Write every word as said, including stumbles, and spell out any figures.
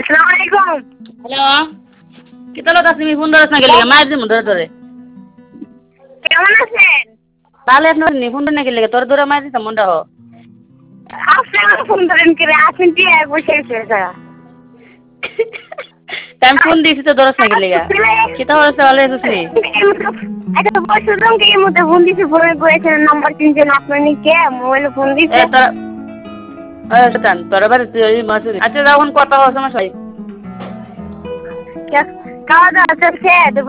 আসসালামু আলাইকুম। হ্যালো কি তাহলে তুমি ফোন ধরছ না গেলে মায়ের দিন ধরে ধরে কেমন আছেন? তাহলে আপনার নি ফোন না গেলে তোর ধরে মায়ের দিতাম মনটা হো আপনারা ফোন ধরেন করে আছেন কি এক বসে এসে আমি ফোন দিয়েছি তো ধরছ না গেলে কিতা হচ্ছে ভালো আছিস নি আচ্ছা বসে দাম কি মধ্যে ফোন দিছি ফোনে করেছেন নাম্বার তিনজন আপনার নি কে মোবাইলে ফোন দিছে এ তোরা আচ্ছা তোরা বাড়ি তুই মাসুরি আচ্ছা যখন কথা হওয়ার সময় খাওয়া দাওয়া চলছে